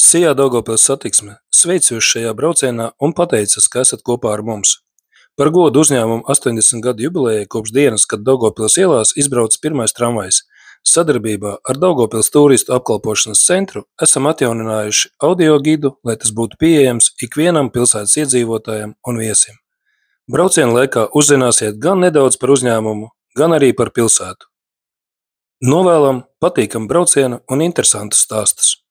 Sijā Daugavpils satiksme sveic jūs šajā braucienā un pateicas, ka esat kopā ar mums. Par godu uzņēmumu 80 gadu jubilejai kopš dienas, kad Daugavpils ielās izbrauc pirmais tramvajs. Sadarbībā ar Daugavpils tūristu apkalpošanas centru esam atjauninājuši audio gidu, lai tas būtu pieejams ikvienam pilsētas iedzīvotājam un viesim. Brauciena laikā uzzināsiet gan nedaudz par uzņēmumu, gan arī par pilsētu. Novēlam patīkamu braucienu un interesantus stāstus!